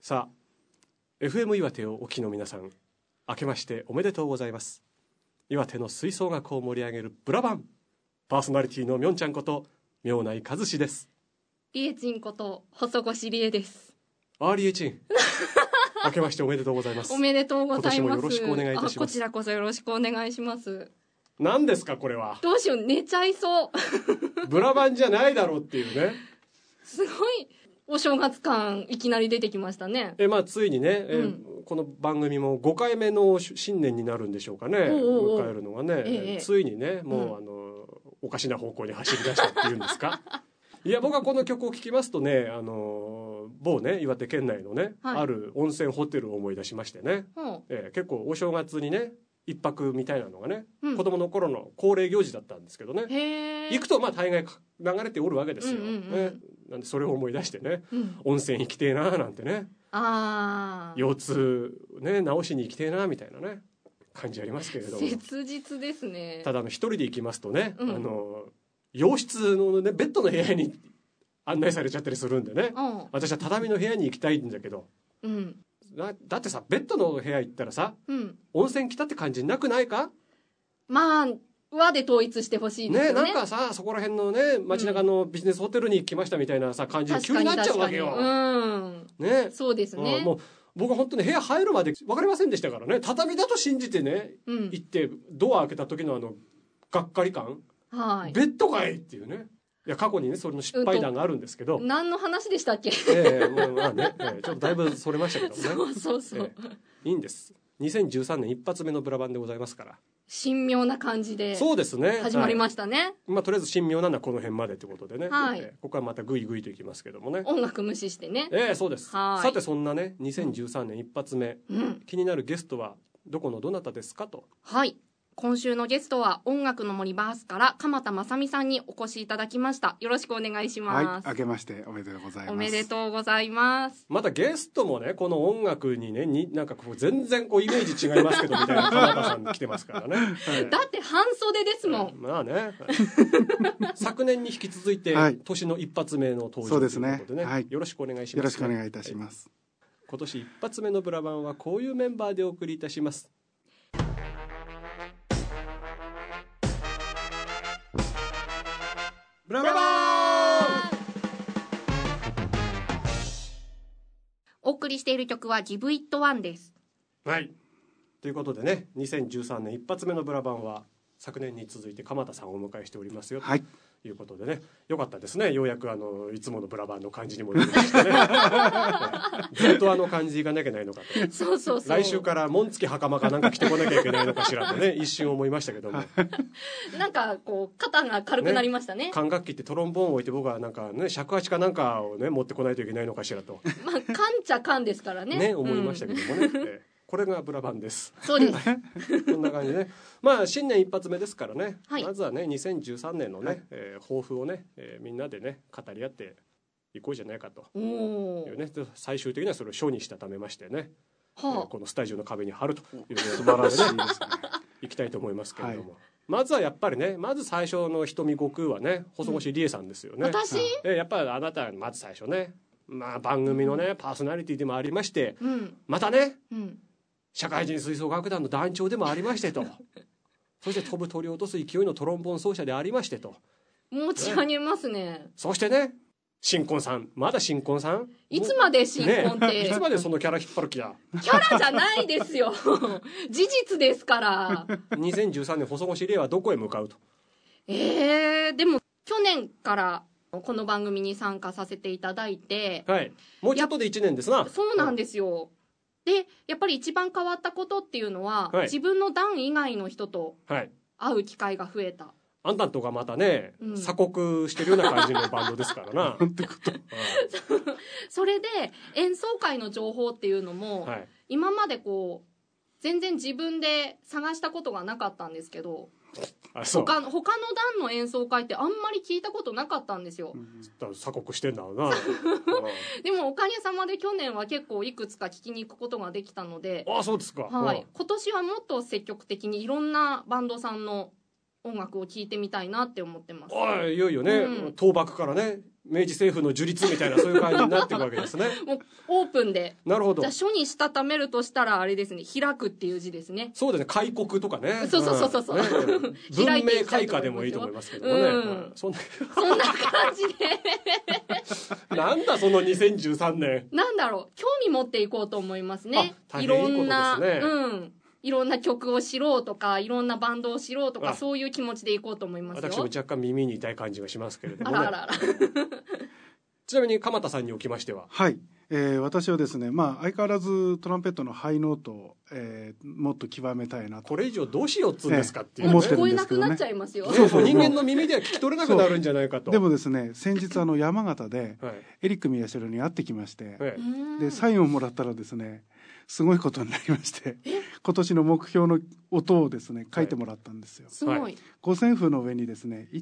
さあ FM 岩手をお聞きの皆さん、明けましておめでとうございます。岩手の吹奏楽を盛り上げるブラバン、パーソナリティのみょんちゃんこと明内和志です。 りえちんこと細越りえです。 りえちん明けましておめでとうございます。 おめでとうございます。 今年もよろしくお願いいたします。 こちらこそよろしくお願いします。 何ですかこれは。 どうしよう、寝ちゃいそうブラバンじゃないだろうっていうね。 すごいお正月感いきなり出てきましたね。 ついにね、この番組も5回目の新年になるんでしょうかね。迎えるのがね、ついにね、もうおかしな方向に走り出したっていうんですかいや僕はこの曲を聴きますとね、某ね岩手県内のね、ある温泉ホテルを思い出しましてね、結構お正月にね一泊みたいなのがね、子供の頃の恒例行事だったんですけどね、行くと大概流れておるわけですよ、なんでそれを思い出してね、温泉行きてえななんてね、腰痛ね治しに行きてえなみたいなね感じありますけれども、 切実ですね。 ただ一人で行きますとね、洋室のねベッドの部屋に案内されちゃったりするんでね、私は畳の部屋に行きたいんだけど、だってさベッドの部屋行ったらさ、温泉来たって感じなくないか。 和で統一してほしいですよね。 なんかさそこら辺のね街中のビジネスホテルに来ましたみたいなさ感じで急になっちゃうわけよ。 そうですね。 もう僕は本当に部屋入るまで分かりませんでしたからね。畳だと信じてね、行ってドア開けた時のがっかり感、ベッドかいっていうね。いや過去にねそれの失敗談があるんですけど、 何の話でしたっけ。 ちょっとだいぶそれましたけどねそういいんです。2013年一発目のブラバンでございますから、 神妙な感じでそうですね始まりましたね。 とりあえず神妙なのはこの辺までということでね、ここはまたグイグイといきますけどもね、 音楽無視してね。 そうです。さてそんなね2013年一発目、気になるゲストはどこのどなたですかと。 今週のゲストは音楽の森バースから鎌田正美さんにお越しいただきました。よろしくお願いします。 明けましておめでとうございます。 おめでとうございます。 またゲストもねこの音楽にねなんか全然イメージ違いますけどみたいな鎌田さん来てますからねだって半袖ですもん。昨年に引き続いて、年の一発目の登場ということでね、よろしくお願いします。 よろしくお願いいたします。 今年一発目のブラバンはこういうメンバーでお送りいたします。ブラバーン。 お送りしている曲は Give It One です。 ということでね、2013年一発目のブラバンは昨年に続いて鎌田さんをお迎えしておりますよ、ということでね、よかったですね。ようやくいつものブラバンの感じに戻りましたねずっと感じでいかなきゃいけないのかと。 そう来週から紋付き袴かなんか着てこなきゃいけないのかしらとね一瞬思いましたけどもなんか肩が軽くなりましたね。 管楽器ってトロンボーンを置いて僕はなんかね尺八かなんかをね持ってこないといけないのかしらと缶っちゃ缶ですからね思いましたけどもね、これがブラバンです。 そうですこんな感じでね、新年一発目ですからね、まずはね2013年のね、抱負をね、みんなでね語り合っていこうじゃないかというね、最終的にはそれを書にしたためましてね、このスタジオの壁に貼るという素晴らしいですねいきたいと思いますけれども、まずはやっぱりね、まず最初の瞳悟空はね細越りえさんですよね。 私やっぱりあなたまず最初ね、番組のねパーソナリティでもありまして、またね、社会人吹奏楽団の団長でもありましてとそして飛ぶ鳥を落とす勢いのトロンボーン奏者でありましてと、 持ち上げますね。 そしてね新婚さん、まだ新婚さん、 いつまで新婚って、 いつまでそのキャラ引っ張る気だ。 キャラじゃないですよ事実ですから 2013年細越りえはどこへ向かうと。 でも去年からこの番組に参加させていただいて、 もうちょっとで1年ですな。 そうなんですよ。でやっぱり一番変わったことっていうのは、自分の団以外の人と会う機会が増えた。 あんたんとかまたね、鎖国してるような感じのバンドですからなってことそれで演奏会の情報っていうのも、今まで全然自分で探したことがなかったんですけど、他の団の演奏会ってあんまり聞いたことなかったんですよ。 鎖国してんだろうなでもおかげさまで去年は結構いくつか聞きに行くことができたので、 そうですか。 今年はもっと積極的にいろんなバンドさんの音楽を聴いてみたいなって思ってます。 いよいよね、倒幕からね明治政府の樹立みたいなそういう感じになっていくわけですね。 もうオープンで。 なるほど。 じゃあ書にしたためるとしたらあれですね、開くっていう字ですね。 そうですね、開国とかね。 そう、 ね、文明開化でもいいと思いますけどもね、そんな感じでなんだその2013年なんだろう、興味持っていこうと思いますね。 いろんな、 いろんな曲を知ろうとか、いろんなバンドを知ろうとか、そういう気持ちでいこうと思いますよ。 私も若干耳に痛い感じがしますけれどもね。 あらちなみに鎌田さんにおきましては、 はい、私はですね、相変わらずトランペットのハイノートを、もっと極めたいなと。 これ以上どうしようっつうんですかっていう、 思ってる聞こえんですけどね。 なくなっちゃいますよ。 人間の耳では聞き取れなくなるんじゃないかと。 でもですね、先日山形でエリック・宮代に会ってきまして、でサインをもらったらですね、すごいことになりまして、今年の目標の音をですね書いてもらったんですよ。 すごい。 五線譜の上にですね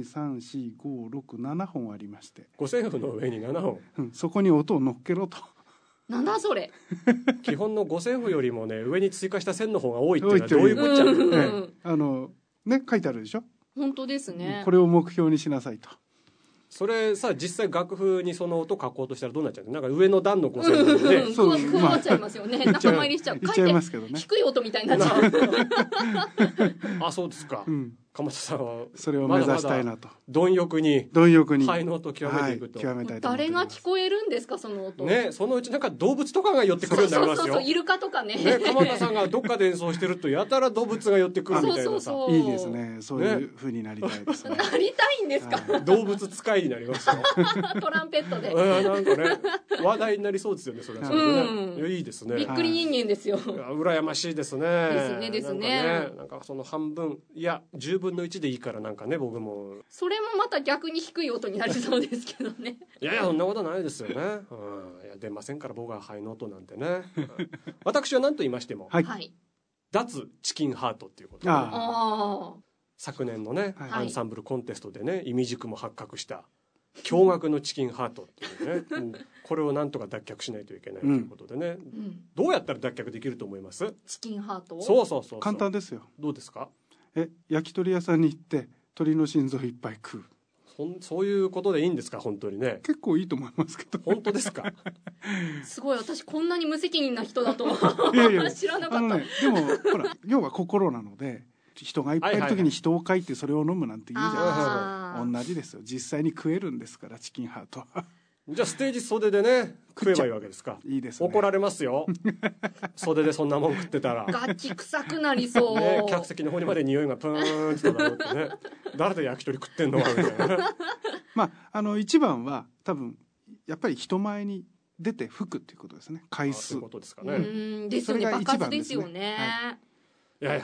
1,2,3,4,5,6,7 本ありまして、 五線譜の上に7本、 そこに音を乗っけろと。 なんだそれ。 基本の五線譜よりもね上に追加した線の方が多いっていうのはどういうこっちゃね、書いてあるでしょ。 本当ですね。 これを目標にしなさいと。 それさ、実際楽譜にその音書こうとしたらどうなっちゃうの？なんか上の段の五線譜でね、 そうなっちゃいますよね。仲間入りしちゃう。 言っちゃいますけどね。 低い音みたいになっちゃう。 あ、そうですか。鎌田さんはそれを目指したいなと。 貪欲にハイノートを極めていくと。 極めたいと思って誰が聞こえるんですかその音。 ね、そのうちなんか動物とかが寄ってくるようになりますよ。 そうイルカとかね。 鎌田さんがどっかで演奏してるとやたら動物が寄ってくるみたいなさ。 いいですね。そういう風になりたいですね。 なりたいんですか。 動物使いになりますよ。 トランペットで。 なんかね、話題になりそうですよね、それはそれでね。いいですね。 びっくり人間ですよ。 羨ましいですね。 ですね。 なんかその半分、いや10分の1でいいからなんかね、僕も。 それもまた逆に低い音になりそうですけどね。 いやそんなことないですよね。いや出ませんから僕はハイノートなんてね。私は何と言いましても、脱チキンハートっていうことで、昨年のねアンサンブルコンテストでね、意味軸も発覚した驚愕のチキンハートっていうね、これをなんとか脱却しないといけないということでね、どうやったら脱却できると思います？ チキンハート？ そう簡単ですよ。 どうですか？ 焼き鳥屋さんに行って鳥の心臓いっぱい食う。 そういうことでいいんですか？本当にね。 結構いいと思いますけど。 本当ですか？ すごい、私こんなに無責任な人だと知らなかった。 でもほら要は心なので、人がいっぱいいる時に人を書いてそれを飲むなんて言うじゃないですか。同じですよ。実際に食えるんですからチキンハートは。 じゃあステージ袖でね食えばいいわけですか？ いいですね。 怒られますよ。袖でそんなもん食ってたら。 楽器臭くなりそう。 ね、客席の方にまで匂いがプーンって漂ってね。誰で焼き鳥食ってんのかみたいなね。 一番は多分やっぱり人前に出て吹くっていうことですね。回数。 そういうことですかね。 ですよね。爆発ですよね。 いや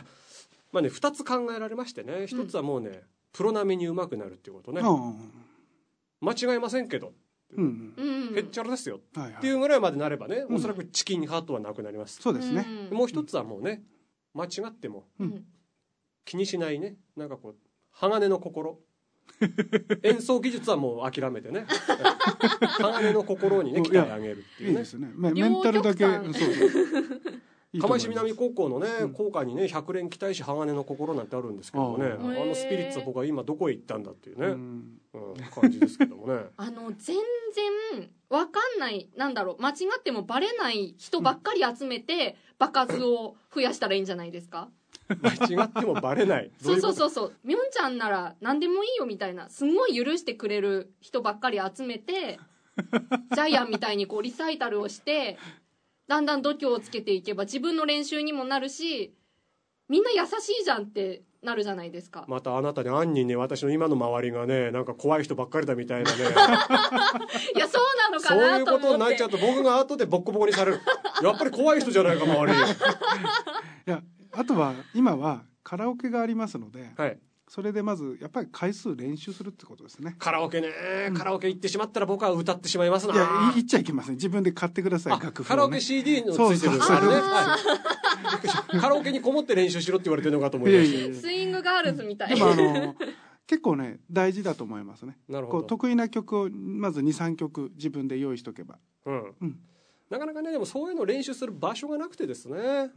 2つ考えられましてね。一つはもうねプロ並みに上手くなるっていうことね。間違いませんけど。へっちゃらですよっていうぐらいまでなればね、おそらくチキンハートはなくなります。 そうですね。 もう一つはもうね、間違っても気にしないね、なんかこう鋼の心。演奏技術はもう諦めてね、鋼の心にね鍛え上げるっていうね。いいですね。 メンタルだけ。 釜石南高校のね校歌にね100連期待し鋼の心なんてあるんですけどもね、あのスピリッツは僕は今どこへ行ったんだっていうね、感じですけどもね。 全然わかんない、なんだろう、間違ってもバレない人ばっかり集めて爆発を増やしたらいいんじゃないですか？ 間違ってもバレない。 そうみょんちゃんなら何でもいいよみたいな、すごい許してくれる人ばっかり集めてジャイアンみたいにこうリサイタルをしてだんだん度胸をつけていけば自分の練習にもなるし、みんな優しいじゃんってなるじゃないですか。 またあなたね、暗にね、私の今の周りがね、なんか怖い人ばっかりだみたいなね。 いや、そうなのかなと思って。 そういうことになっちゃうと僕が後でボッコボコにされる。やっぱり怖い人じゃないか周り。いや、あとは今はカラオケがありますので、 はい、 それでまずやっぱり回数練習するってことですね。 カラオケね、カラオケ行ってしまったら僕は歌ってしまいますな。 いや、言っちゃいけません。自分で買ってください。楽譜をね。 カラオケ CD のついてるからね。カラオケにこもって練習しろって言われてるのかと思いました。 スイングガールズみたい。 でも結構ね大事だと思いますね。 なるほど。 こう得意な曲をまず 2,3 曲自分で用意しとけば。 なかなかねでもそういうのを練習する場所がなくてですね、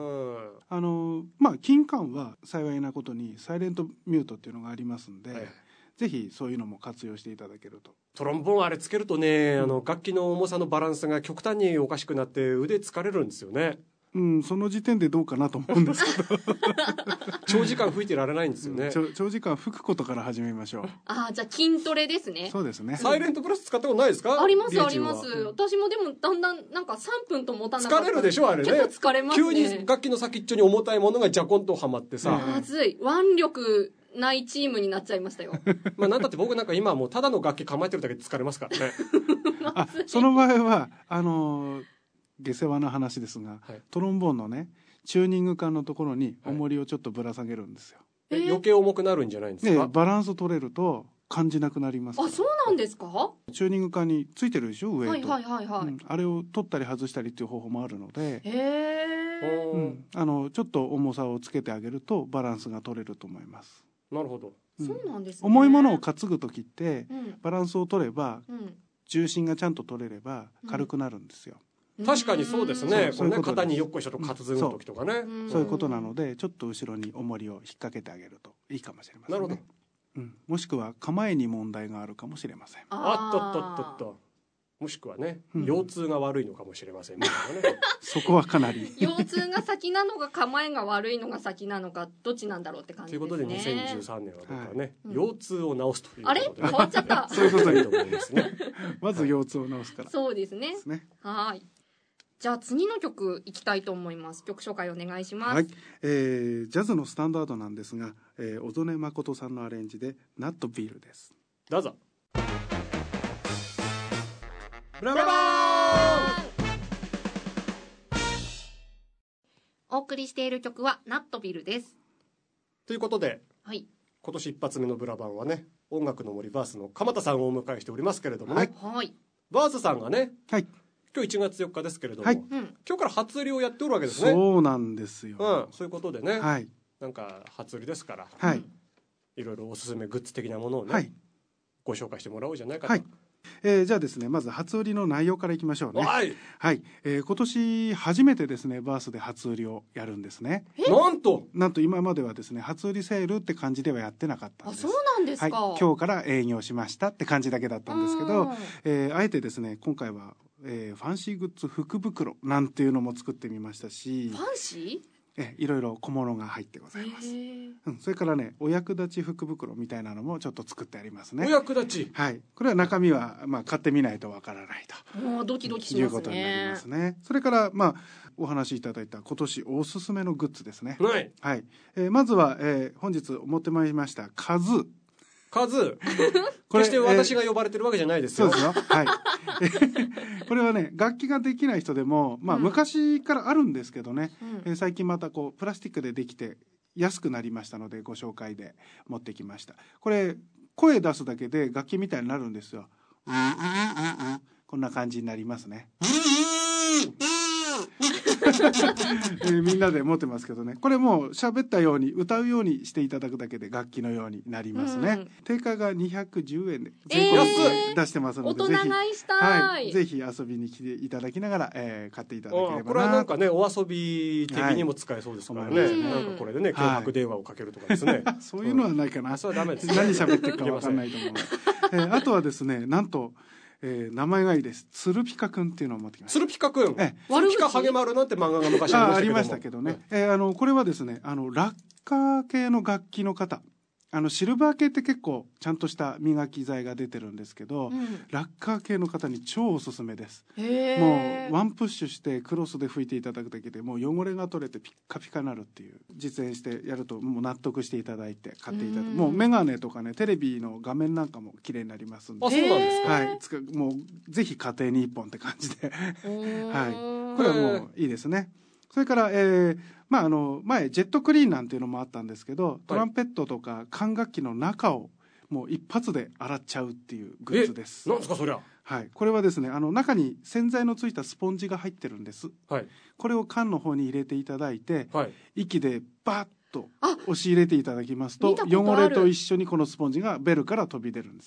金管は幸いなことにサイレントミュートっていうのがありますんで、ぜひそういうのも活用していただけると。 トロンボーンあれつけるとね、楽器の重さのバランスが極端におかしくなって腕疲れるんですよね。 その時点でどうかなと思うんですけど長時間吹いてられないんですよね。 長時間吹くことから始めましょう。 じゃあ筋トレですね。 そうですね。 サイレントプラス使ったことないですか？ ありますあります。私もでもだんだんなんか3分と持たなかった。 疲れるでしょあれね。 結構疲れますね。 急に楽器の先っちょに重たいものがジャコンとはまってさ、 まずい腕力ないチームになっちゃいましたよなんだって僕なんか今はもうただの楽器構えてるだけで疲れますからねその場合は下世話な話ですが、トロンボーンのねチューニング管のところに重りをちょっとぶら下げるんですよ。 余計重くなるんじゃないんですか？ バランス取れると感じなくなりますから。 そうなんですか？ チューニング管についてるでしょ、上と。 あれを取ったり外したりっていう方法もあるので、ちょっと重さをつけてあげるとバランスが取れると思います。 なるほど。 そうなんですね。 重いものを担ぐ時って、バランスを取れば、重心がちゃんと取れれば軽くなるんですよ。 確かにそうですね。これね、肩によっこいしょと担ぐ時とかね。 そういうことなので、ちょっと後ろに重りを引っ掛けてあげるといいかもしれませんね。なるほど。もしくは構えに問題があるかもしれません。 もしくはね、腰痛が悪いのかもしれませんね。 そこはかなり。 腰痛が先なのか構えが悪いのが先なのかどっちなんだろうって感じですね。 ということで2013年は僕はね、腰痛を治すということで。 あれ変わっちゃった。 そういうことにと思いますね。まず腰痛を治すから。 そうですね。はい。じゃあ次の曲いきたいと思います。曲紹介お願いします。 ジャズのスタンダードなんですが、小曽根誠さんのアレンジでナットビールです。 どうぞ。 ブラボー。 お送りしている曲はナットビルです。 ということで、今年一発目のブラバンはね、音楽の森バースの鎌田さんをお迎えしておりますけれどもね、バースさんがね、今日1月4日ですけれども、今日から初売りをやっておるわけですね。 そうなんですよ。 そういうことでね、なんか初売りですから、いろいろおすすめグッズ的なものをね、ご紹介してもらおうじゃないかと。 じゃあですね、まず初売りの内容からいきましょうね。今年初めてですね、バースで初売りをやるんですね。なんと今まではですね、初売りセールって感じではやってなかったんです。 そうなんですか。 今日から営業しましたって感じだけだったんですけど、あえてですね、今回は、ファンシーグッズ福袋なんていうのも作ってみましたし。 ファンシー？ いろいろ小物が入ってございます。それからね、お役立ち福袋みたいなのもちょっと作ってありますね。 お役立ち。 これは中身は買ってみないとわからないと。 もうドキドキしますね。 いうことになりますね。それからお話しいただいた今年おすすめのグッズですね。まずは本日持ってまいりましたカズー。決して私が呼ばれてるわけじゃないですよ。 そうですよ。これはね、楽器ができない人でも、昔からあるんですけどね、最近またプラスチックでできて安くなりましたので、ご紹介で持ってきました。これ、声出すだけで楽器みたいになるんですよ。こんな感じになりますね。みんなで持ってますけどね、これもう喋ったように歌うようにしていただくだけで楽器のようになりますね。定価が210円で全国で出してますので、 大人買いしたい。 ぜひ遊びに来ていただきながら、買っていただければな。 これはなんかね、お遊び的にも使えそうですからね。なんかこれでね、脅迫電話をかけるとかですね。 そういうのはないかな。 それはダメです。 何喋ってるか分かんないと思う。あとはですね、なんと名前がいいです。ツルピカくんっていうのを持ってきました。 ツルピカくん。ツルピカハゲマルなんて漫画が昔ありましたけどね。これはですね、ラッカー系の楽器の方。シルバー系って結構ちゃんとした磨き剤が出てるんですけど、ラッカー系の方に超おすすめです。もうワンプッシュしてクロスで拭いていただくだけでもう汚れが取れてピッカピカになるっていう、実演してやるともう納得していただいて買っていただく。もうメガネとかね、テレビの画面なんかも綺麗になりますんで。 そうなんですか。 もうぜひ家庭に一本って感じでこれはもういいですね。それから前ジェットクリーンなんていうのもあったんですけど、トランペットとか管楽器の中をもう一発で洗っちゃうっていうグッズです。 なんですかそりゃ。 これはですね、中に洗剤のついたスポンジが入ってるんです。これを缶の方に入れていただいて、息でバッと押し入れていただきますと、汚れと一緒にこのスポンジがベルから飛び出るんですね。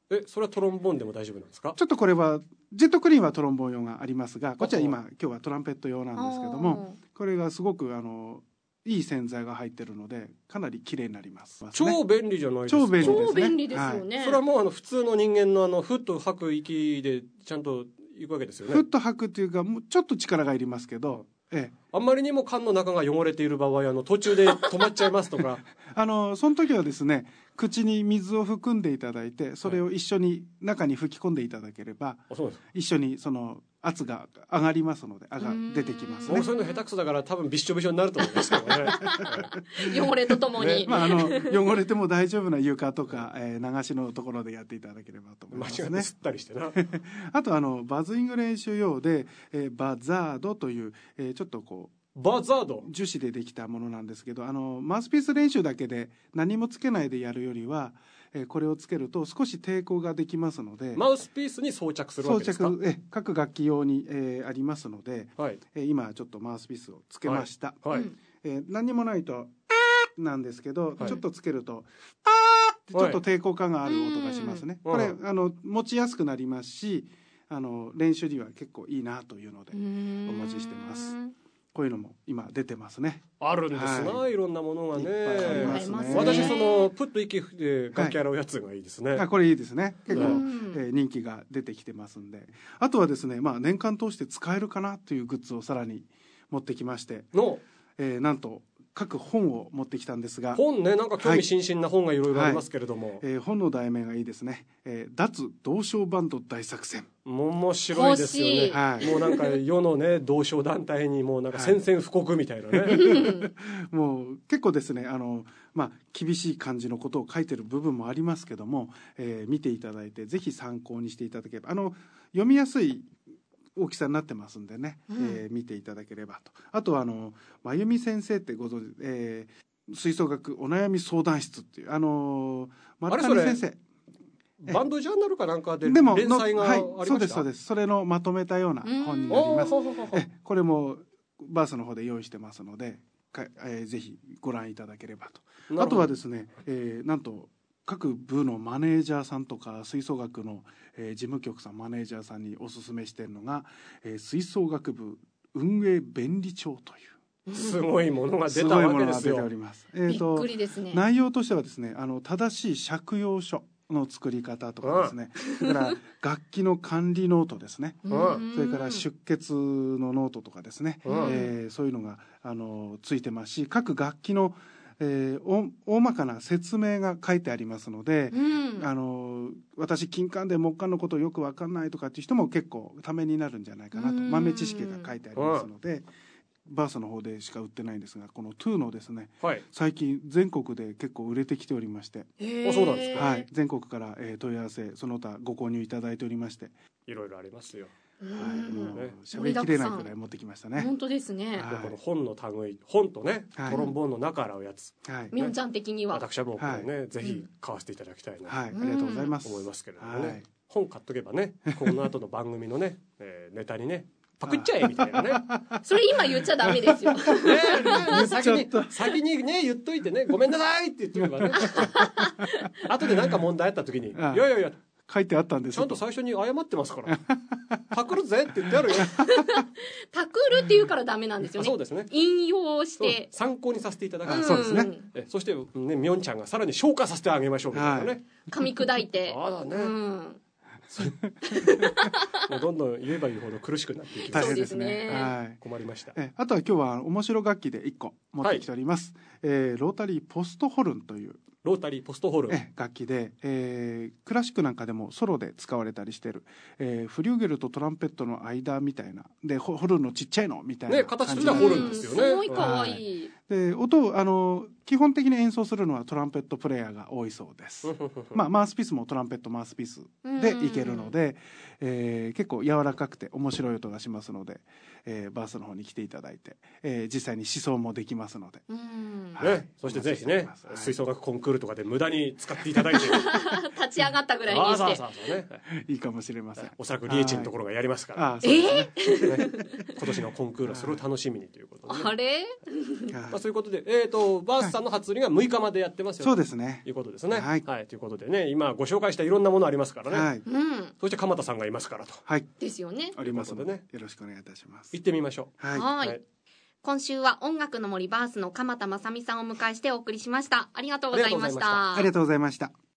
それはトロンボーンでも大丈夫なんですか？ ちょっとこれはジェットクリーンはトロンボーン用がありますが、こっちは今日はトランペット用なんですけども、これがすごくいい洗剤が入ってるのでかなり綺麗になります、ね、 超便利じゃないですか。 超便利ですね。 超便利ですよね、 はい、それはもう普通の人間のふっと吐く息でちゃんといくわけですよね。 ふっと吐くっていうかもうちょっと力がいりますけど、 あんまりにも缶の中が汚れている場合途中で止まっちゃいますとかその時はですね、口に水を含んでいただいてそれを一緒に中に吹き込んでいただければ、一緒にその圧が上がりますので出てきますね。 そういうの下手くそだから多分びっしょびしょになると思うんですけどね汚れとともに、 汚れても大丈夫な床とか、流しのところでやっていただければと思いますね。 間違って吸ったりしてなあとバズイング練習用で、バザードという、ちょっとこうバザード樹脂でできたものなんですけど、マウスピース練習だけで何もつけないでやるよりは、これをつけると少し抵抗ができますので、 マウスピースに装着するわけですか？ 各楽器用に、ありますので、 はい、 今ちょっとマウスピースをつけました、 はいはい、 何にもないとなんですけど、ちょっとつけるとちょっと抵抗感がある音がしますね。これ持ちやすくなりますし、練習には結構いいなというのでお持ちしてます。こういうのも今出てますね。 あるんですな、いろんなものがね。 私プッと息で楽器洗うやつがいいですね。 これいいですね。結構、人気が出てきてますんで。あとはですね、年間通して使えるかなというグッズをさらに持ってきましてなんと各本を持ってきたんですが、 本ね、なんか興味津々な本がいろいろありますけれども、 本の題名がいいですね。脱同唱バンド大作戦。 面白いですよね。もうなんか世のね同唱団体にもうなんか宣戦布告みたいなね、 もう結構ですね厳しい感じのことを書いてる部分もありますけども、見ていただいてぜひ参考にしていただければ、読みやすい大きさになってますんでね、見ていただければと。あと真由美先生ってご存知、吹奏楽お悩み相談室っていう丸谷先生、 バンドジャーナルかなんかで連載がありました。 そうですそうです。それのまとめたような本になります。これもバースの方で用意してますので、ぜひご覧いただければと。あとはですね、なんと各部のマネージャーさんとか吹奏楽の、事務局さんマネージャーさんにおすすめしているのが、吹奏楽部運営便利帳というすごいものが出たわけですよ。 びっくりですね。 内容としてはですね、正しい借用書の作り方とかですね、それから楽器の管理ノートですね、それから出欠のノートとかですね、そういうのがついてますし、各楽器の大まかな説明が書いてありますので、私金管で木管のことよく分かんないとかっていう人も結構ためになるんじゃないかなと。豆知識が書いてありますので、バースの方でしか売ってないんですが、このトゥーのですね、最近全国で結構売れてきておりまして、 そうなんですか。 はい、全国から、問い合わせその他ご購入いただいておりまして、 いろいろありますよ。 喋りきれないくらい持ってきましたね。 本当ですね。 この本の類、本とね、トロンボーンの中洗うやつ、 みおんちゃん的には私はもうこれね、ぜひ買わせていただきたいな、 ありがとうございます。 思いますけれどもね、本買っとけばね、この後の番組のね、ネタにねパクっちゃえみたいなね。 それ今言っちゃダメですよ。 先にね言っといてね、ごめんなさいって言ってればね。後で何か問題あった時に、いやいやいや。 書いてあったんです。 ちゃんと最初に謝ってますから。パクるぜって言ってあるよ。 パクるって言うからダメなんですよね。 そうですね。 引用して参考にさせていただく。 そうですね。 そしてね、みおんちゃんがさらに消化させてあげましょうみたいなね。 噛み砕いて。 あだね。もうどんどん言えば言うほど苦しくなっていきます。 大変ですね。 困りました。 あとは今日は面白楽器で1個持ってきております。ロータリーポストホルンというロータリーポストホルン楽器で、クラシックなんかでもソロで使われたりしてる、フリューゲルとトランペットの間みたいなで、ホルンのちっちゃいのみたいな形としてはホルンですよね。 すごい可愛い。 で音基本的に演奏するのはトランペットプレイヤーが多いそうです。マウスピースもトランペットマウスピースでいけるので、結構柔らかくて面白い音がしますので、バースの方に来ていただいて、実際に試奏もできますので、 そしてぜひね、吹奏楽コンクールールとかで無駄に使っていただいて立ち上がったぐらいにしてそうね、 いいかもしれません。 おそらくリエチのところがやりますから、 ね、 今年のコンクールはそれを楽しみにということで、ね、 あれそういうことで、バースさんの初売りが6日までやってますよ、 そうですね、 ということですね。 はい、 ということでね、今ご紹介したいろんなものありますからね、 はい、 そして鎌田さんがいますからと、 はい、 ですよね、 ありますのでね、よろしくお願いいたします。 行ってみましょう。 はい、今週は音楽の森バースの鎌田正美さんをお迎えしてお送りしました。ありがとうございました。 ありがとうございました。